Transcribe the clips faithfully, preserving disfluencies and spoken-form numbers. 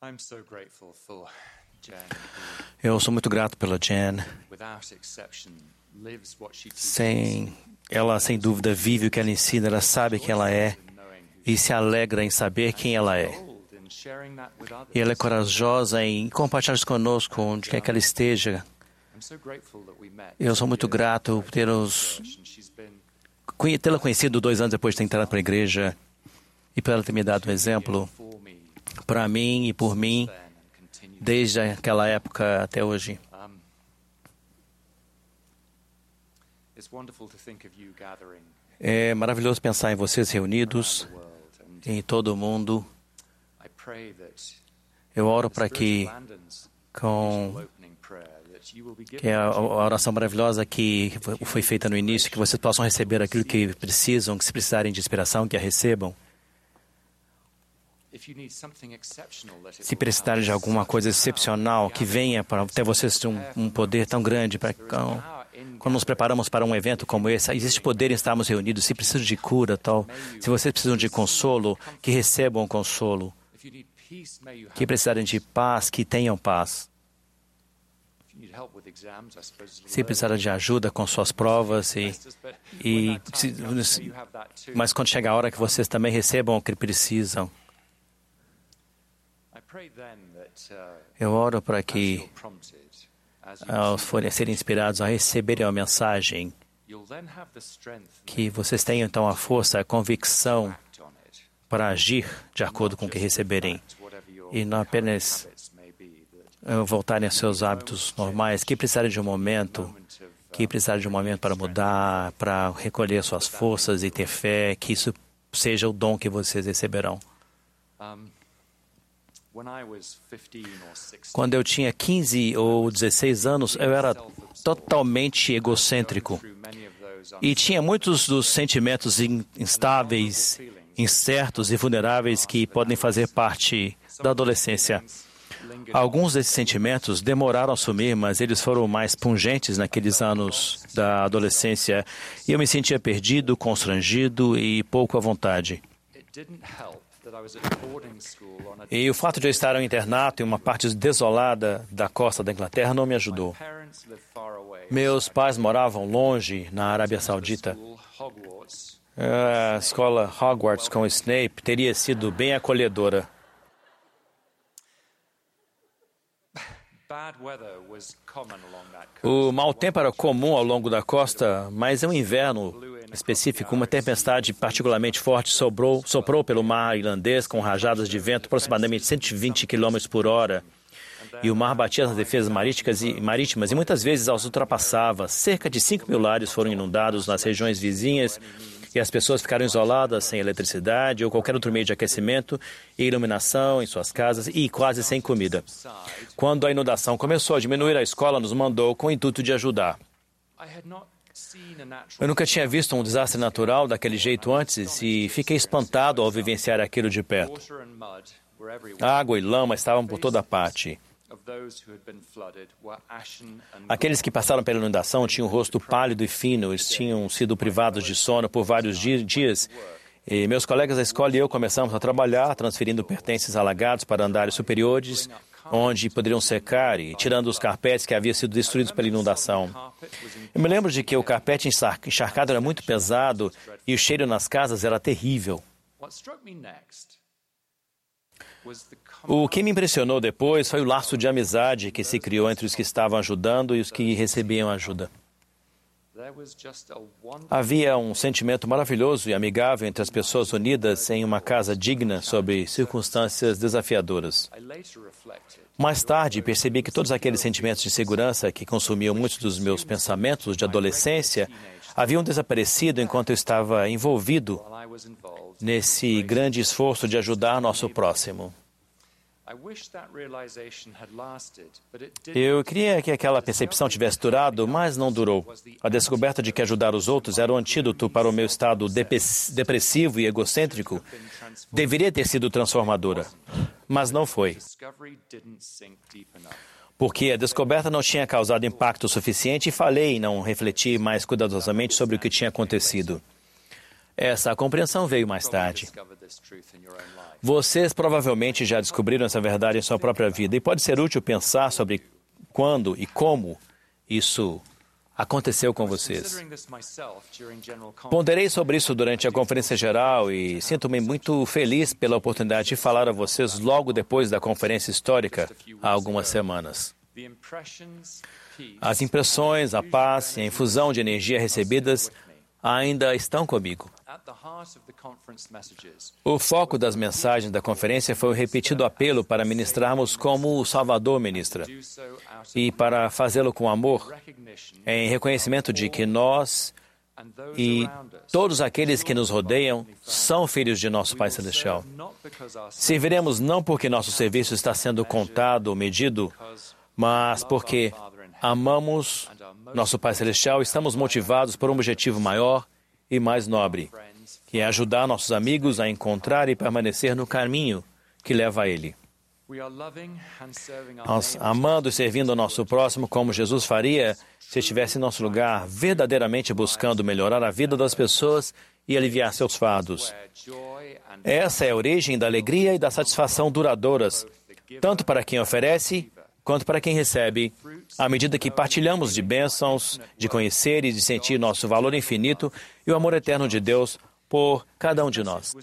Eu sou muito grato pela Jen. Sem, ela, sem dúvida, vive o que ela ensina, ela sabe quem ela é e se alegra em saber quem ela é. E ela é corajosa em compartilhar isso conosco, onde quer que ela esteja. Eu sou muito grato por ter-os, tê-la conhecido dois anos depois de ter entrado para a igreja e por ela ter me dado um exemplo para mim e por mim desde aquela época até hoje. É maravilhoso pensar em vocês reunidos em todo o mundo. Eu oro para que, com que a oração maravilhosa que foi feita no início, que vocês possam receber aquilo que precisam, que se precisarem de inspiração, que a recebam. Se precisarem de alguma coisa excepcional, que venha para até vocês um, um poder tão grande. Para, quando nos preparamos para um evento como esse, existe poder em estarmos reunidos. Se precisam de cura, tal, se vocês precisam de consolo, que recebam consolo. Que precisarem de paz, que tenham paz. Se precisarem de ajuda com suas provas, e, e se, mas quando chegar a hora que vocês também recebam o que precisam. Eu oro para que, ao forem serem inspirados a receberem a mensagem, que vocês tenham então a força, a convicção para agir de acordo com o que receberem e não apenas voltarem aos seus hábitos normais, que precisarem de um momento, que precisarem de um momento para mudar, para recolher suas forças e ter fé, que isso seja o dom que vocês receberão. Quando eu tinha quinze ou dezesseis anos, eu era totalmente egocêntrico e tinha muitos dos sentimentos instáveis, incertos e vulneráveis que podem fazer parte da adolescência. Alguns desses sentimentos demoraram a sumir, mas eles foram mais pungentes naqueles anos da adolescência e eu me sentia perdido, constrangido e pouco à vontade. E o fato de eu estar em um internato em uma parte desolada da costa da Inglaterra não me ajudou. Meus pais moravam longe, na Arábia Saudita. A escola Hogwarts com Snape teria sido bem acolhedora. O mau tempo era comum ao longo da costa, mas em um inverno específico, uma tempestade particularmente forte soprou, soprou pelo mar irlandês com rajadas de vento aproximadamente cento e vinte quilômetros por hora. E o mar batia nas defesas marítimas e, marítimas e muitas vezes as ultrapassava. Cerca de cinco mil lares foram inundados nas regiões vizinhas e as pessoas ficaram isoladas sem eletricidade ou qualquer outro meio de aquecimento e iluminação em suas casas e quase sem comida. Quando a inundação começou a diminuir, a escola nos mandou com o intuito de ajudar. Eu nunca tinha visto um desastre natural daquele jeito antes e fiquei espantado ao vivenciar aquilo de perto. Água e lama estavam por toda parte. Aqueles que passaram pela inundação tinham o rosto pálido e fino, eles tinham sido privados de sono por vários dias. E meus colegas da escola e eu começamos a trabalhar, transferindo pertences alagados para andares superiores, onde poderiam secar e tirando os carpetes que haviam sido destruídos pela inundação. Eu me lembro de que o carpete encharcado era muito pesado e o cheiro nas casas era terrível. O que me impressionou depois foi o laço de amizade que se criou entre os que estavam ajudando e os que recebiam ajuda. Havia um sentimento maravilhoso e amigável entre as pessoas unidas em uma casa digna sob circunstâncias desafiadoras. Mais tarde, percebi que todos aqueles sentimentos de segurança que consumiam muitos dos meus pensamentos de adolescência haviam desaparecido enquanto eu estava envolvido nesse grande esforço de ajudar nosso próximo. Eu queria que aquela percepção tivesse durado, mas não durou. A descoberta de que ajudar os outros era o antídoto para o meu estado depressivo e egocêntrico deveria ter sido transformadora, mas não foi. Porque a descoberta não tinha causado impacto suficiente e falhei em não refletir mais cuidadosamente sobre o que tinha acontecido. Essa compreensão veio mais tarde. Vocês provavelmente já descobriram essa verdade em sua própria vida e pode ser útil pensar sobre quando e como isso aconteceu com vocês. Ponderei sobre isso durante a conferência geral e sinto-me muito feliz pela oportunidade de falar a vocês logo depois da conferência histórica, há algumas semanas. As impressões, a paz e a infusão de energia recebidas ainda estão comigo. O foco das mensagens da conferência foi o repetido apelo para ministrarmos como o Salvador ministra e para fazê-lo com amor, em reconhecimento de que nós e todos aqueles que nos rodeiam são filhos de nosso Pai Celestial. Serviremos não porque nosso serviço está sendo contado ou medido, mas porque amamos nosso Pai Celestial e estamos motivados por um objetivo maior e mais nobre, que é ajudar nossos amigos a encontrar e permanecer no caminho que leva a Ele. Nós amando e servindo o nosso próximo como Jesus faria se estivesse em nosso lugar, verdadeiramente buscando melhorar a vida das pessoas e aliviar seus fardos. Essa é a origem da alegria e da satisfação duradouras, tanto para quem oferece quanto para quem recebe, à medida que partilhamos de bênçãos, de conhecer e de sentir nosso valor infinito e o amor eterno de Deus por cada um de nós.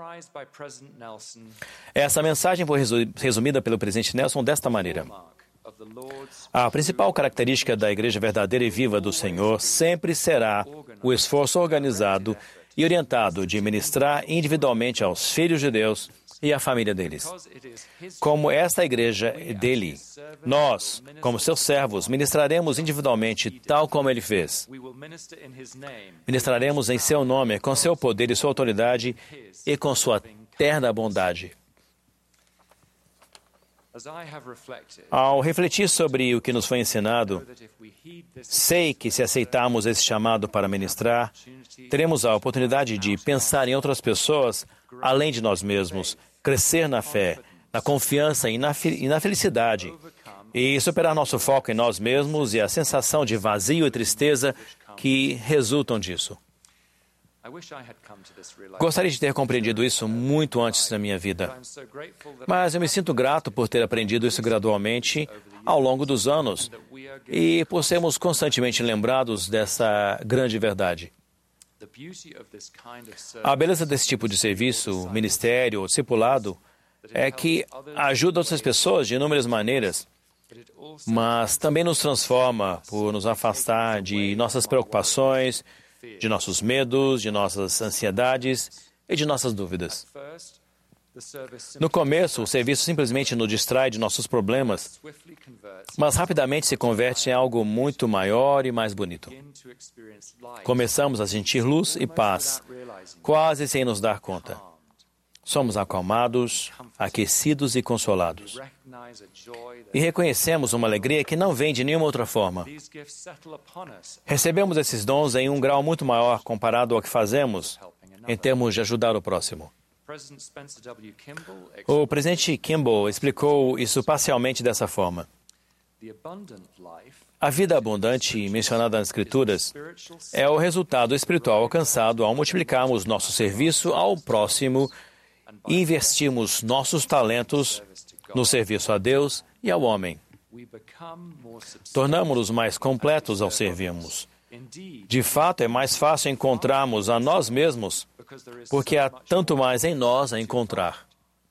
Essa mensagem foi resumida pelo presidente Nelson desta maneira. A principal característica da Igreja verdadeira e viva do Senhor sempre será o esforço organizado e orientado de ministrar individualmente aos filhos de Deus e à família deles. Como esta igreja é dele, nós, como seus servos, ministraremos individualmente tal como ele fez. Ministraremos em seu nome, com seu poder e sua autoridade e com sua terna bondade. Ao refletir sobre o que nos foi ensinado, sei que se aceitarmos esse chamado para ministrar, teremos a oportunidade de pensar em outras pessoas além de nós mesmos, crescer na fé, na confiança e na, e na felicidade, e superar nosso foco em nós mesmos e a sensação de vazio e tristeza que resultam disso. Gostaria de ter compreendido isso muito antes da minha vida, mas eu me sinto grato por ter aprendido isso gradualmente ao longo dos anos e por sermos constantemente lembrados dessa grande verdade. A beleza desse tipo de serviço, ministério ou discipulado é que ajuda outras pessoas de inúmeras maneiras, mas também nos transforma por nos afastar de nossas preocupações, de nossos medos, de nossas ansiedades e de nossas dúvidas. No começo, o serviço simplesmente nos distrai de nossos problemas, mas rapidamente se converte em algo muito maior e mais bonito. Começamos a sentir luz e paz, quase sem nos dar conta. Somos acalmados, aquecidos e consolados. E reconhecemos uma alegria que não vem de nenhuma outra forma. Recebemos esses dons em um grau muito maior comparado ao que fazemos em termos de ajudar o próximo. O presidente Kimball explicou isso parcialmente dessa forma. A vida abundante mencionada nas Escrituras é o resultado espiritual alcançado ao multiplicarmos nosso serviço ao próximo e investirmos nossos talentos no serviço a Deus e ao homem. Tornamos-nos mais completos ao servirmos. De fato, é mais fácil encontrarmos a nós mesmos, porque há tanto mais em nós a encontrar.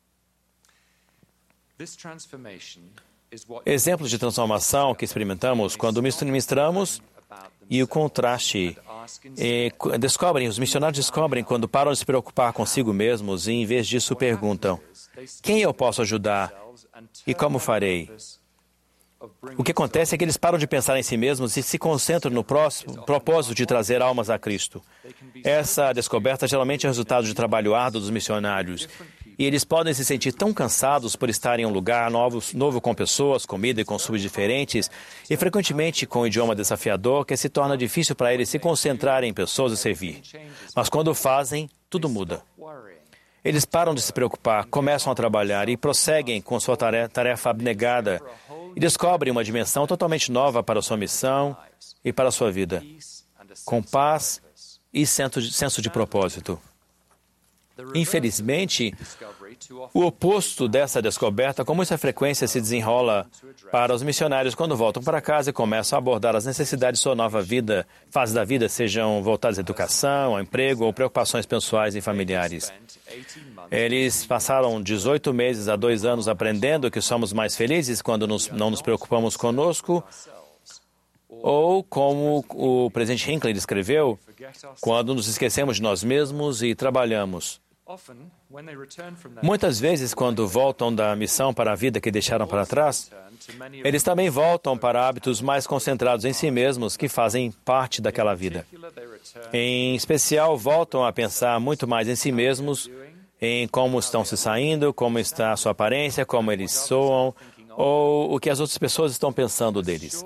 Exemplos de transformação que experimentamos quando ministramos e o contraste e descobrem, os missionários descobrem quando param de se preocupar consigo mesmos e, em vez disso, perguntam: quem eu posso ajudar e como farei? O que acontece é que eles param de pensar em si mesmos e se concentram no próximo, propósito de trazer almas a Cristo. Essa descoberta geralmente é resultado de trabalho árduo dos missionários. E eles podem se sentir tão cansados por estarem em um lugar novo, novo com pessoas, comida e costumes diferentes, e frequentemente com um idioma desafiador, que se torna difícil para eles se concentrarem em pessoas e servir. Mas quando fazem, tudo muda. Eles param de se preocupar, começam a trabalhar e prosseguem com sua tarefa abnegada e descobrem uma dimensão totalmente nova para a sua missão e para a sua vida, com paz e senso de, senso de propósito. Infelizmente, o oposto dessa descoberta com muita frequência se desenrola para os missionários quando voltam para casa e começam a abordar as necessidades de sua nova vida, fase da vida, sejam voltadas à educação, ao emprego ou preocupações pessoais e familiares. Eles passaram dezoito meses a dois anos aprendendo que somos mais felizes quando nos, não nos preocupamos conosco, ou, como o presidente Hinckley descreveu, quando nos esquecemos de nós mesmos e trabalhamos. Muitas vezes, quando voltam da missão para a vida que deixaram para trás, eles também voltam para hábitos mais concentrados em si mesmos que fazem parte daquela vida. Em especial, voltam a pensar muito mais em si mesmos, em como estão se saindo, como está a sua aparência, como eles soam, ou o que as outras pessoas estão pensando deles.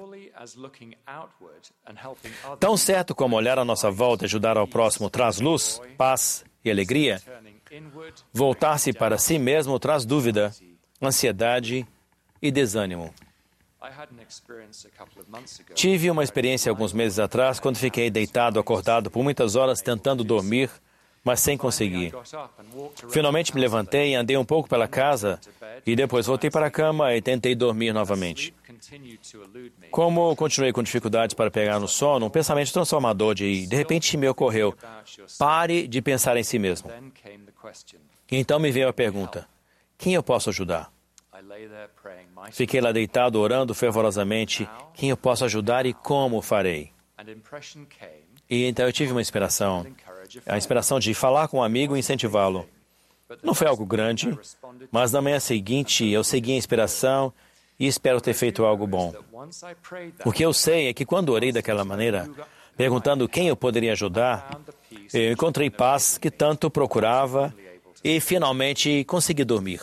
Tão certo como olhar à nossa volta e ajudar ao próximo traz luz, paz e alegria, voltar-se para si mesmo traz dúvida, ansiedade e desânimo. Tive uma experiência alguns meses atrás quando fiquei deitado, acordado por muitas horas tentando dormir, mas sem conseguir. Finalmente me levantei e andei um pouco pela casa e depois voltei para a cama e tentei dormir novamente. Como continuei com dificuldades para pegar no sono, um pensamento transformador de, de repente me ocorreu: pare de pensar em si mesmo. E então me veio a pergunta: quem eu posso ajudar? Fiquei lá deitado, orando fervorosamente: quem eu posso ajudar e como farei? E então eu tive uma inspiração, a inspiração de falar com um amigo e incentivá-lo. Não foi algo grande, mas na manhã seguinte eu segui a inspiração e espero ter feito algo bom. O que eu sei é que quando orei daquela maneira, perguntando quem eu poderia ajudar, eu encontrei paz que tanto procurava e finalmente consegui dormir.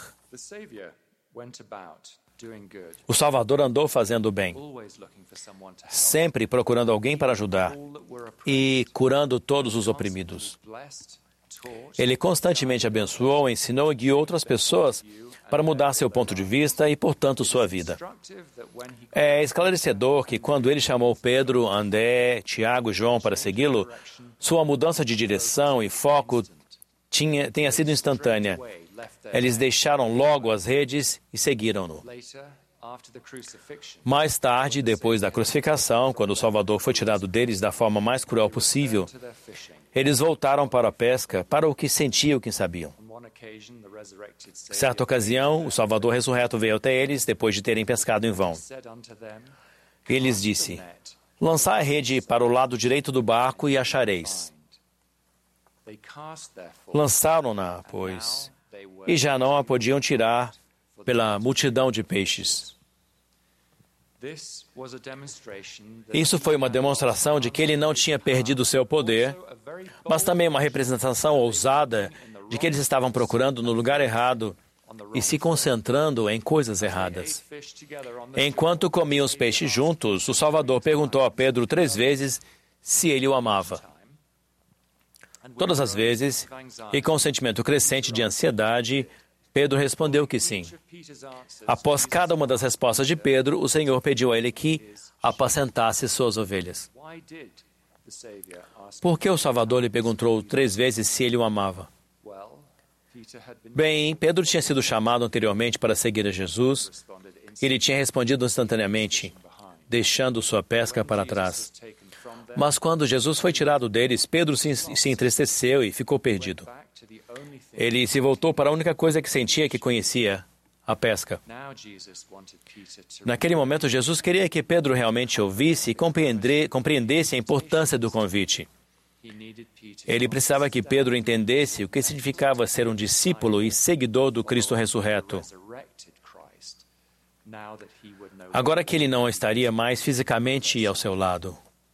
O Salvador andou fazendo o bem, sempre procurando alguém para ajudar e curando todos os oprimidos. Ele constantemente abençoou, ensinou e guiou outras pessoas para mudar seu ponto de vista e, portanto, sua vida. É esclarecedor que quando ele chamou Pedro, André, Tiago e João para segui-lo, sua mudança de direção e foco tinha, tenha sido instantânea. Eles deixaram logo as redes e seguiram-no. Mais tarde, depois da crucificação, quando o Salvador foi tirado deles da forma mais cruel possível, eles voltaram para a pesca, para o que sentiam e que sabiam. Certa ocasião, o Salvador ressurreto veio até eles, depois de terem pescado em vão. Ele lhes disse: lançai a rede para o lado direito do barco e achareis. Lançaram-na, pois, e já não a podiam tirar pela multidão de peixes. Isso foi uma demonstração de que ele não tinha perdido seu poder, mas também uma representação ousada de que eles estavam procurando no lugar errado e se concentrando em coisas erradas. Enquanto comiam os peixes juntos, o Salvador perguntou a Pedro três vezes se ele o amava. Todas as vezes, e com um sentimento crescente de ansiedade, Pedro respondeu que sim. Após cada uma das respostas de Pedro, o Senhor pediu a ele que apacentasse suas ovelhas. Por que o Salvador lhe perguntou três vezes se ele o amava? Bem, Pedro tinha sido chamado anteriormente para seguir a Jesus e ele tinha respondido instantaneamente, deixando sua pesca para trás. Mas quando Jesus foi tirado deles, Pedro se, se entristeceu e ficou perdido. Ele se voltou para a única coisa que sentia que conhecia, a pesca. Naquele momento, Jesus queria que Pedro realmente ouvisse e compreendesse a importância do convite. Ele precisava que Pedro entendesse o que significava ser um discípulo e seguidor do Cristo ressurreto. Agora que ele não estaria mais fisicamente ao seu lado.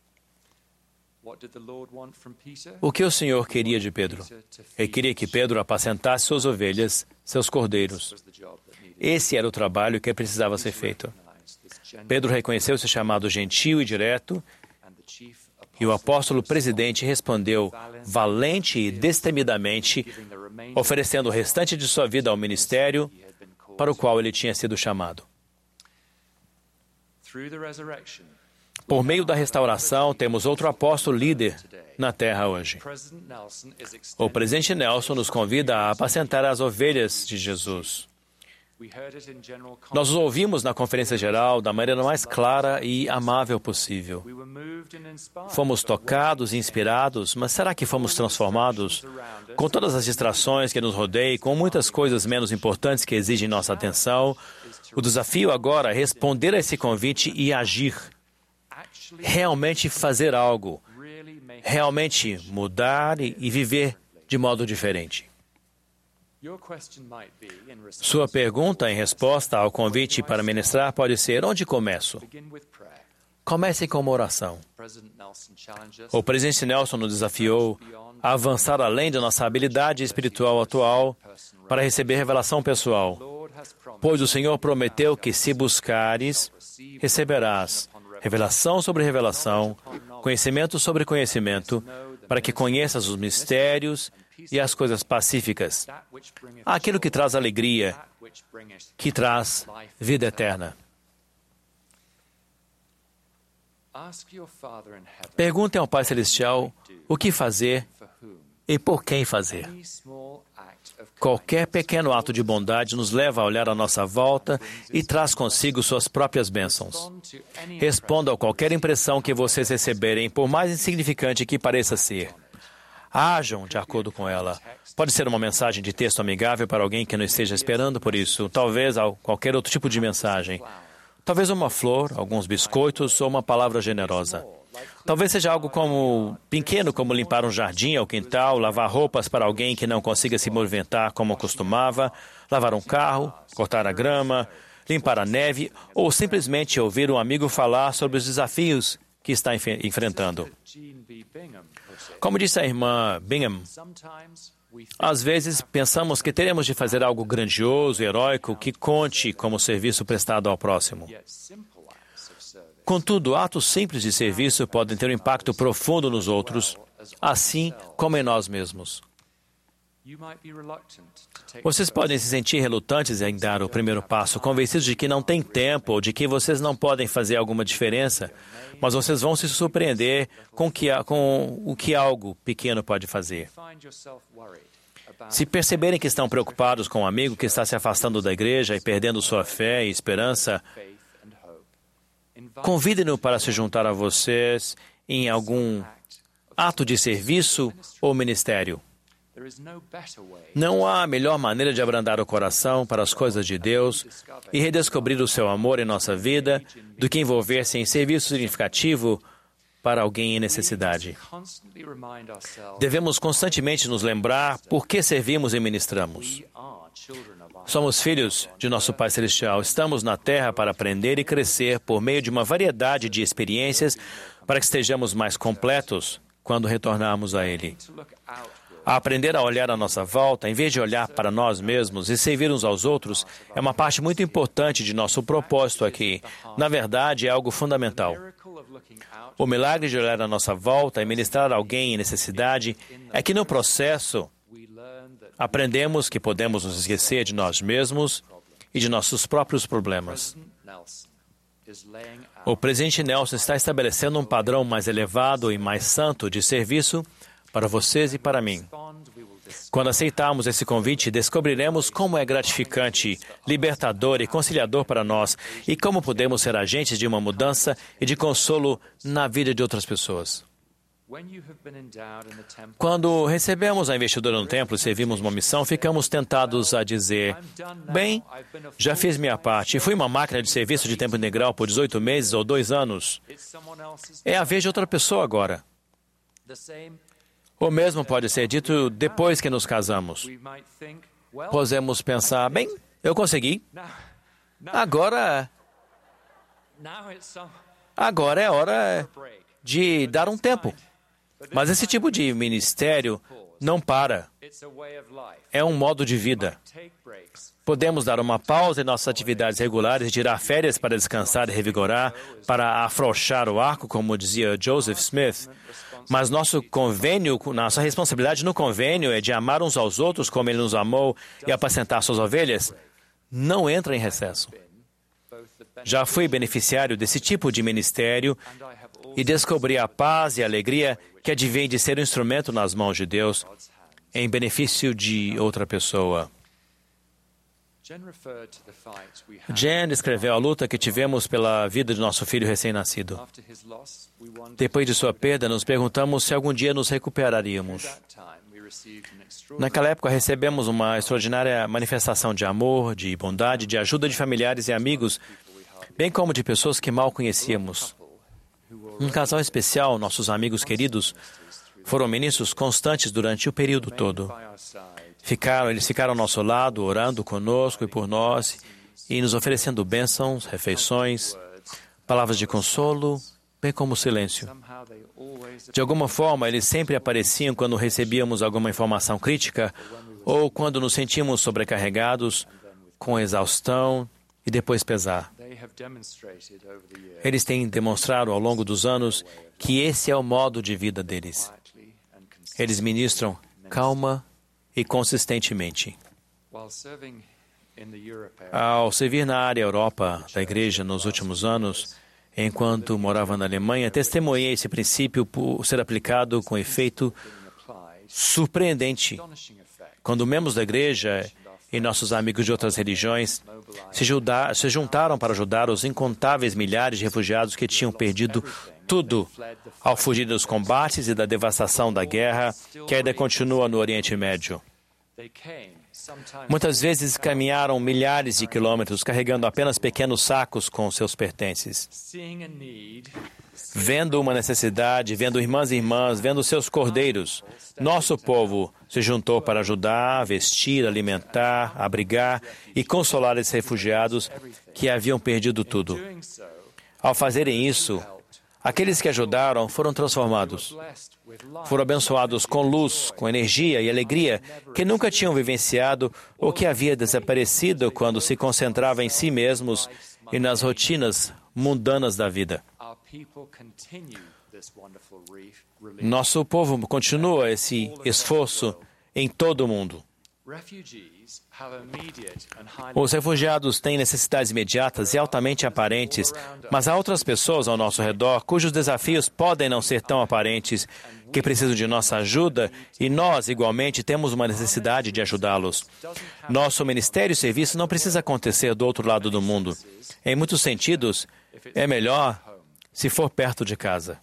O que o Senhor queria de Pedro? Ele queria que Pedro apacentasse suas ovelhas, seus cordeiros. Esse era o trabalho que precisava ser feito. Pedro reconheceu seu chamado gentil e direto, e o apóstolo presidente respondeu valente e destemidamente, oferecendo o restante de sua vida ao ministério para o qual ele tinha sido chamado. Por meio da restauração, temos outro apóstolo líder na terra hoje. O presidente Nelson nos convida a apacentar as ovelhas de Jesus. Nós os ouvimos na conferência geral da maneira mais clara e amável possível. Fomos tocados e inspirados, mas será que fomos transformados? Com todas as distrações que nos rodeiam, com muitas coisas menos importantes que exigem nossa atenção, o desafio agora é responder a esse convite e agir. Realmente fazer algo. Realmente mudar e viver de modo diferente. Sua pergunta em resposta ao convite para ministrar pode ser: onde começo? Comece com uma oração. O presidente Nelson nos desafiou a avançar além da nossa habilidade espiritual atual para receber revelação pessoal, pois o Senhor prometeu que se buscares, receberás revelação sobre revelação, conhecimento sobre conhecimento, para que conheças os mistérios e as coisas pacíficas, aquilo que traz alegria, que traz vida eterna. Perguntem ao Pai Celestial o que fazer e por quem fazer. Qualquer pequeno ato de bondade nos leva a olhar à nossa volta e traz consigo suas próprias bênçãos. Respondam a qualquer impressão que vocês receberem, por mais insignificante que pareça ser. Ajam de acordo com ela. Pode ser uma mensagem de texto amigável para alguém que não esteja esperando por isso. Talvez qualquer outro tipo de mensagem. Talvez uma flor, alguns biscoitos ou uma palavra generosa. Talvez seja algo como pequeno, como limpar um jardim ou quintal, lavar roupas para alguém que não consiga se movimentar como costumava, lavar um carro, cortar a grama, limpar a neve ou simplesmente ouvir um amigo falar sobre os desafios que está enf- enfrentando. Como disse a irmã Bingham, às vezes pensamos que teremos de fazer algo grandioso e heróico que conte como serviço prestado ao próximo. Contudo, atos simples de serviço podem ter um impacto profundo nos outros, assim como em nós mesmos. Vocês podem se sentir relutantes em dar o primeiro passo, convencidos de que não tem tempo ou de que vocês não podem fazer alguma diferença, mas vocês vão se surpreender com, que, com o que algo pequeno pode fazer. Se perceberem que estão preocupados com um amigo que está se afastando da igreja e perdendo sua fé e esperança, convidem-no para se juntar a vocês em algum ato de serviço ou ministério. Não há melhor maneira de abrandar o coração para as coisas de Deus e redescobrir o seu amor em nossa vida do que envolver-se em serviço significativo para alguém em necessidade. Devemos constantemente nos lembrar por que servimos e ministramos. Somos filhos de nosso Pai Celestial. Estamos na Terra para aprender e crescer por meio de uma variedade de experiências para que estejamos mais completos quando retornarmos a Ele. A aprender a olhar à nossa volta, em vez de olhar para nós mesmos e servir uns aos outros, é uma parte muito importante de nosso propósito aqui. Na verdade, é algo fundamental. O milagre de olhar à nossa volta e ministrar a alguém em necessidade é que, no processo, aprendemos que podemos nos esquecer de nós mesmos e de nossos próprios problemas. O presidente Nelson está estabelecendo um padrão mais elevado e mais santo de serviço para vocês e para mim. Quando aceitarmos esse convite, descobriremos como é gratificante, libertador e conciliador para nós e como podemos ser agentes de uma mudança e de consolo na vida de outras pessoas. Quando recebemos a investidura no templo e servimos uma missão, ficamos tentados a dizer: bem, já fiz minha parte e fui uma máquina de serviço de tempo integral por dezoito meses ou dois anos. É a vez de outra pessoa agora. O mesmo pode ser dito depois que nos casamos. Podemos pensar: bem, eu consegui. Agora, agora é hora de dar um tempo. Mas esse tipo de ministério não para. É um modo de vida. Podemos dar uma pausa em nossas atividades regulares e tirar férias para descansar e revigorar, para afrouxar o arco, como dizia Joseph Smith. Mas nosso convênio, nossa responsabilidade no convênio é de amar uns aos outros como Ele nos amou e apacentar suas ovelhas. Não entra em recesso. Já fui beneficiário desse tipo de ministério e descobri a paz e a alegria que advém de ser um instrumento nas mãos de Deus em benefício de outra pessoa. Jen descreveu a luta que tivemos pela vida de nosso filho recém-nascido. Depois de sua perda, nos perguntamos se algum dia nos recuperaríamos. Naquela época, recebemos uma extraordinária manifestação de amor, de bondade, de ajuda de familiares e amigos, bem como de pessoas que mal conhecíamos. Um casal especial, nossos amigos queridos, foram ministros constantes durante o período todo. Ficaram, eles ficaram ao nosso lado, orando conosco e por nós, e nos oferecendo bênçãos, refeições, palavras de consolo, bem como silêncio. De alguma forma, eles sempre apareciam quando recebíamos alguma informação crítica ou quando nos sentimos sobrecarregados, com exaustão e depois pesar. Eles têm demonstrado ao longo dos anos que esse é o modo de vida deles. Eles ministram calma e consistentemente. Ao servir na área Europa da igreja nos últimos anos, enquanto morava na Alemanha, testemunhei esse princípio por ser aplicado com efeito surpreendente. Quando membros da igreja e nossos amigos de outras religiões se, juntar, se juntaram para ajudar os incontáveis milhares de refugiados que tinham perdido tudo ao fugir dos combates e da devastação da guerra que ainda continua no Oriente Médio. Muitas vezes caminharam milhares de quilômetros carregando apenas pequenos sacos com seus pertences. Vendo uma necessidade, vendo irmãs e irmãs, vendo seus cordeiros, nosso povo se juntou para ajudar, vestir, alimentar, abrigar e consolar esses refugiados que haviam perdido tudo. Ao fazerem isso, aqueles que ajudaram foram transformados. Foram abençoados com luz, com energia e alegria que nunca tinham vivenciado ou que havia desaparecido quando se concentrava em si mesmos e nas rotinas mundanas da vida. Nosso povo continua esse esforço em todo o mundo. Os refugiados têm necessidades imediatas e altamente aparentes, mas há outras pessoas ao nosso redor cujos desafios podem não ser tão aparentes, que precisam de nossa ajuda e nós, igualmente, temos uma necessidade de ajudá-los. Nosso ministério e serviço não precisa acontecer do outro lado do mundo. Em muitos sentidos, é melhor se for perto de casa.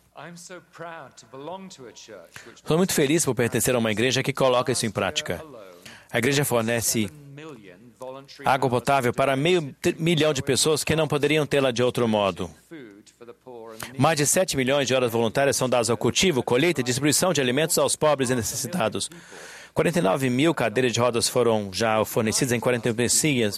Sou muito feliz por pertencer a uma igreja que coloca isso em prática. A igreja fornece água potável para meio milhão de pessoas que não poderiam tê-la de outro modo. Mais de sete milhões de horas voluntárias são dadas ao cultivo, colheita e distribuição de alimentos aos pobres e necessitados. quarenta e nove mil cadeiras de rodas foram já fornecidas em quarenta e um bacias.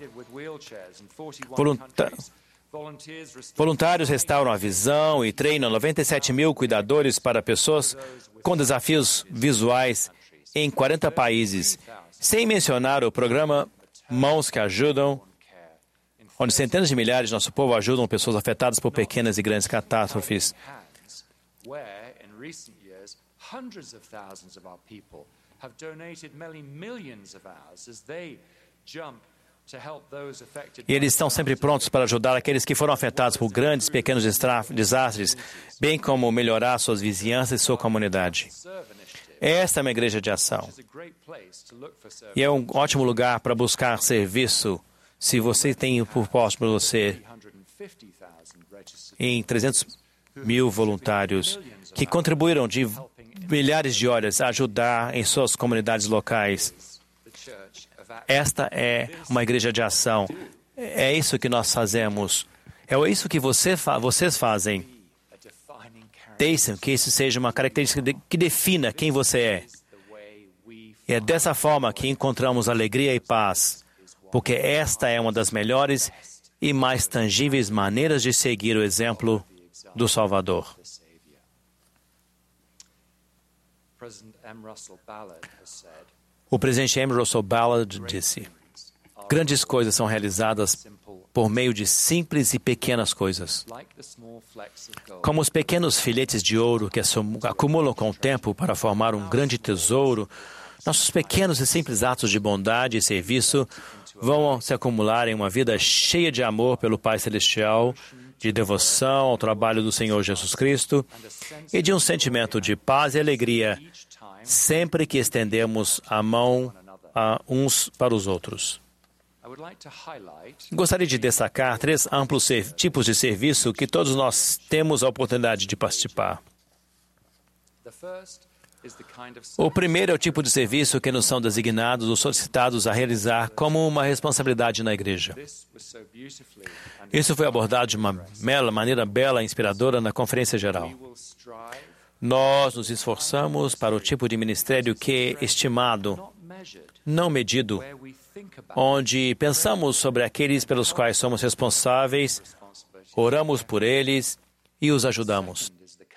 Volunta... Voluntários restauram a visão e treinam noventa e sete mil cuidadores para pessoas com desafios visuais em quarenta países, sem mencionar o programa Mãos que Ajudam, onde centenas de milhares de nosso povo ajudam pessoas afetadas por pequenas e grandes catástrofes. E eles estão sempre prontos para ajudar aqueles que foram afetados por grandes e pequenos desastres, bem como melhorar suas vizinhanças e sua comunidade. Esta é uma igreja de ação. E é um ótimo lugar para buscar serviço, se você tem por posto para você em trezentos mil voluntários que contribuíram de milhares de horas a ajudar em suas comunidades locais. Esta é uma igreja de ação. É isso que nós fazemos. É isso que você fa- vocês fazem. Deixem que isso seja uma característica de, que defina quem você é. E é dessa forma que encontramos alegria e paz, porque esta é uma das melhores e mais tangíveis maneiras de seguir o exemplo do Salvador. O presidente M. Russell Ballard disse: grandes coisas são realizadas por meio de simples e pequenas coisas. Como os pequenos filhetes de ouro que acumulam com o tempo para formar um grande tesouro, nossos pequenos e simples atos de bondade e serviço vão se acumular em uma vida cheia de amor pelo Pai Celestial, de devoção ao trabalho do Senhor Jesus Cristo e de um sentimento de paz e alegria sempre que estendemos a mão a uns para os outros. Gostaria de destacar três amplos tipos de serviço que todos nós temos a oportunidade de participar. O primeiro é o tipo de serviço que nos são designados ou solicitados a realizar como uma responsabilidade na igreja. Isso foi abordado de uma bela, maneira bela e inspiradora na Conferência Geral. Nós nos esforçamos para o tipo de ministério que é estimado, não medido, onde pensamos sobre aqueles pelos quais somos responsáveis, oramos por eles e os ajudamos.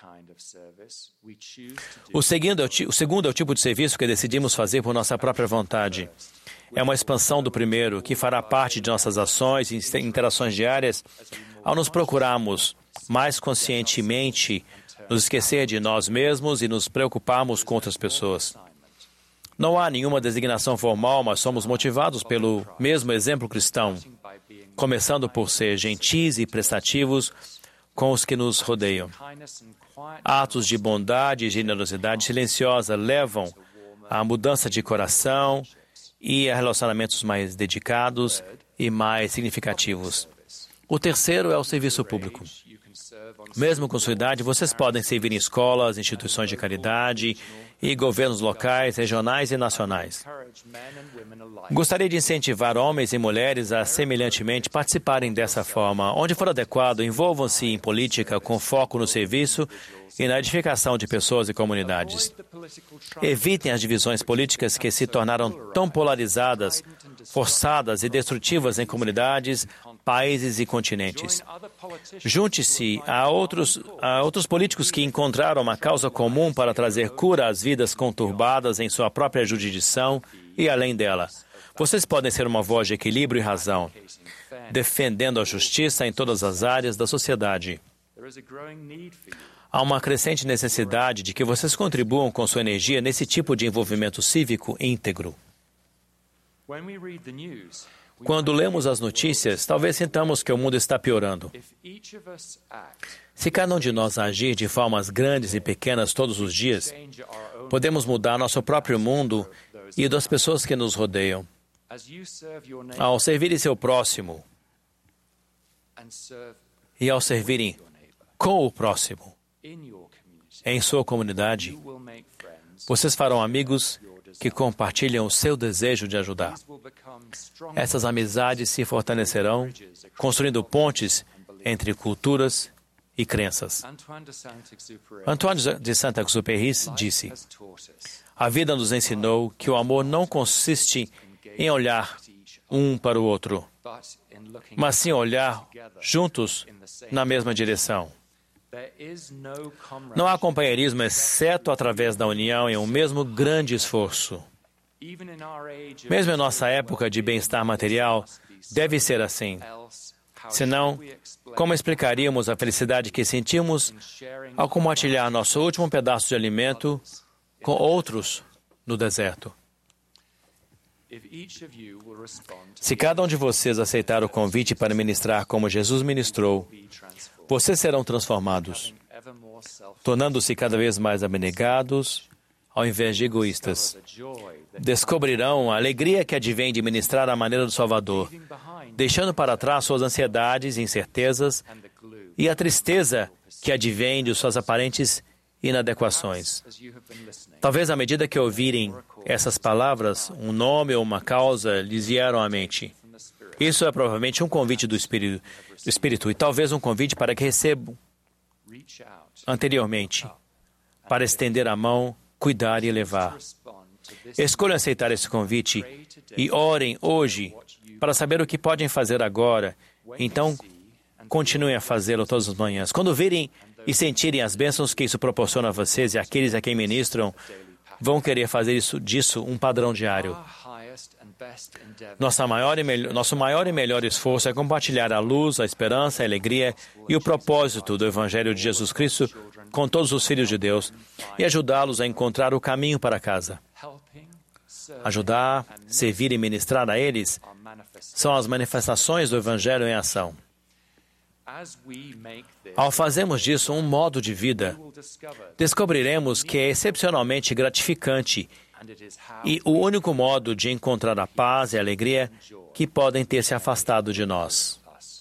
O segundo, é o, o segundo é o tipo de serviço que decidimos fazer por nossa própria vontade. É uma expansão do primeiro, que fará parte de nossas ações e interações diárias ao nos procurarmos mais conscientemente, nos esquecer de nós mesmos e nos preocuparmos com outras pessoas. Não há nenhuma designação formal, mas somos motivados pelo mesmo exemplo cristão, começando por ser gentis e prestativos com os que nos rodeiam. Atos de bondade e generosidade silenciosa levam à mudança de coração e a relacionamentos mais dedicados e mais significativos. O terceiro é o serviço público. Mesmo com sua idade, vocês podem servir em escolas, instituições de caridade e governos locais, regionais e nacionais. Gostaria de incentivar homens e mulheres a, semelhantemente, participarem dessa forma. Onde for adequado, envolvam-se em política com foco no serviço e na edificação de pessoas e comunidades. Evitem as divisões políticas que se tornaram tão polarizadas, forçadas e destrutivas em comunidades, países e continentes. Junte-se a outros, a outros políticos que encontraram uma causa comum para trazer cura às vidas conturbadas em sua própria jurisdição e além dela. Vocês podem ser uma voz de equilíbrio e razão, defendendo a justiça em todas as áreas da sociedade. Há uma crescente necessidade de que vocês contribuam com sua energia nesse tipo de envolvimento cívico íntegro. Quando lemos as notícias, talvez sintamos que o mundo está piorando. Se cada um de nós agir de formas grandes e pequenas todos os dias, podemos mudar nosso próprio mundo e das pessoas que nos rodeiam. Ao servirem seu próximo e ao servirem com o próximo em sua comunidade, vocês farão amigos que compartilham o seu desejo de ajudar. Essas amizades se fortalecerão, construindo pontes entre culturas e crenças. Antoine de Saint-Exupéry disse: a vida nos ensinou que o amor não consiste em olhar um para o outro, mas sim olhar juntos na mesma direção. Não há companheirismo exceto através da união em um mesmo grande esforço. Mesmo em nossa época de bem-estar material, deve ser assim. Senão, como explicaríamos a felicidade que sentimos ao compartilhar nosso último pedaço de alimento com outros no deserto? Se cada um de vocês aceitar o convite para ministrar como Jesus ministrou, vocês serão transformados, tornando-se cada vez mais abnegados, ao invés de egoístas. Descobrirão a alegria que advém de ministrar à maneira do Salvador, deixando para trás suas ansiedades e incertezas e a tristeza que advém de suas aparentes inadequações. Talvez à medida que ouvirem essas palavras, um nome ou uma causa lhes vieram à mente. Isso é provavelmente um convite do Espírito, do Espírito e talvez um convite para que recebam anteriormente, para estender a mão, cuidar e levar. Escolham aceitar esse convite e orem hoje para saber o que podem fazer agora. Então, continuem a fazê-lo todas as manhãs. Quando virem e sentirem as bênçãos que isso proporciona a vocês e àqueles a quem ministram, vão querer fazer isso, disso um padrão diário. Nossa maior e melhor, nosso maior e melhor esforço é compartilhar a luz, a esperança, a alegria e o propósito do Evangelho de Jesus Cristo com todos os filhos de Deus e ajudá-los a encontrar o caminho para casa. ajudar, servir e ministrar a eles, são as manifestações do Evangelho em ação. Ao fazermos disso um modo de vida, descobriremos que é excepcionalmente gratificante e o único modo de encontrar a paz e a alegria que podem ter se afastado de nós.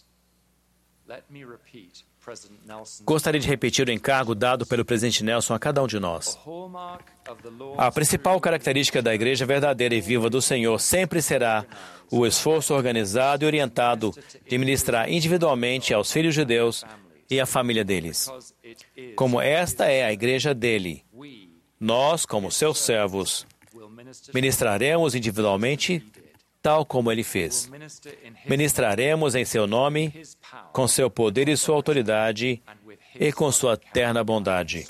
Gostaria de repetir o encargo dado pelo presidente Nelson a cada um de nós. A principal característica da Igreja verdadeira e viva do Senhor sempre será o esforço organizado e orientado de ministrar individualmente aos filhos de Deus e à família deles. Como esta é a Igreja dele, nós, como seus servos, ministraremos individualmente tal como ele fez. Ministraremos em seu nome, com seu poder e sua autoridade, e com sua terna bondade.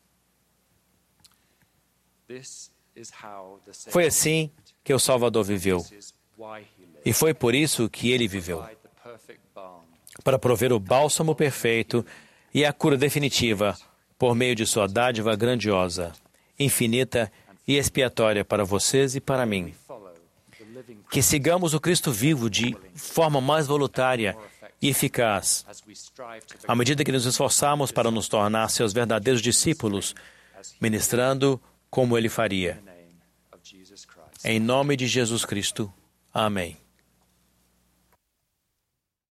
Foi assim que o Salvador viveu. E foi por isso que ele viveu. Para prover o bálsamo perfeito e a cura definitiva, por meio de sua dádiva grandiosa, infinita e expiatória para vocês e para mim. Que sigamos o Cristo vivo de forma mais voluntária e eficaz, à medida que nos esforçamos para nos tornar seus verdadeiros discípulos, ministrando como ele faria. Em nome de Jesus Cristo. Amém.